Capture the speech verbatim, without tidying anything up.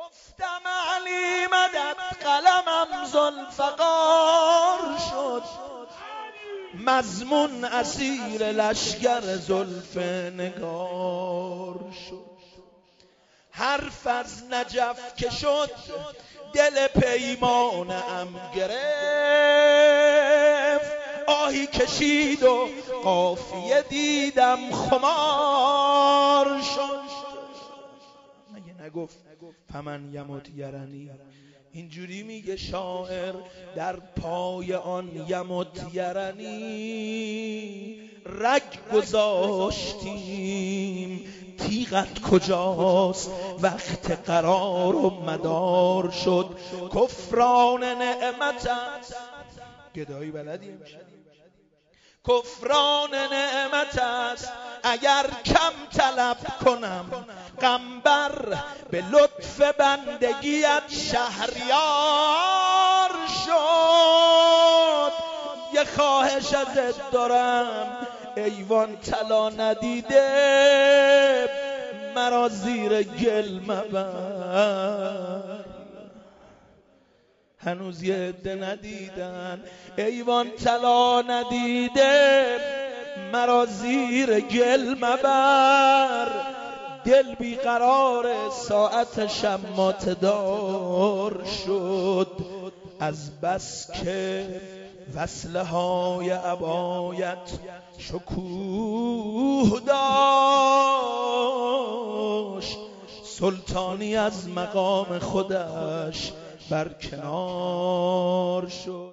گفتم علی مدد قلمم ذوالفقار شد، مضمون اسیر لشگر زلف نگار شد. حرف از نجف که شد دل پیمانم گرفت، آهی کشید و قافیه دیدم خمار شد. مگه نگفت فمن یمت یرنی؟ اینجوری میگه شاعر در پای آن یمت یرنی رگ گذاشتیم، تیغت کجاست وقت قرار و مدار شد. کفران نعمت است، گدایی بلدیم، کفران نعمت است اگر کم طلب کنم، قنبر به لطف بندگیت شهریار شد. یه خواهش ازت دارم ایوان طلا ندیده مرا زیر گل مبر. هنوز یه عده ندیدن ایوان طلا ندیده مرا زیر گل مبر. دل بیقرار ساعت شمات دار شد، از بس که وصله های عبایت شکوه داشت، سلطانی از مقام خودش برکنار شد.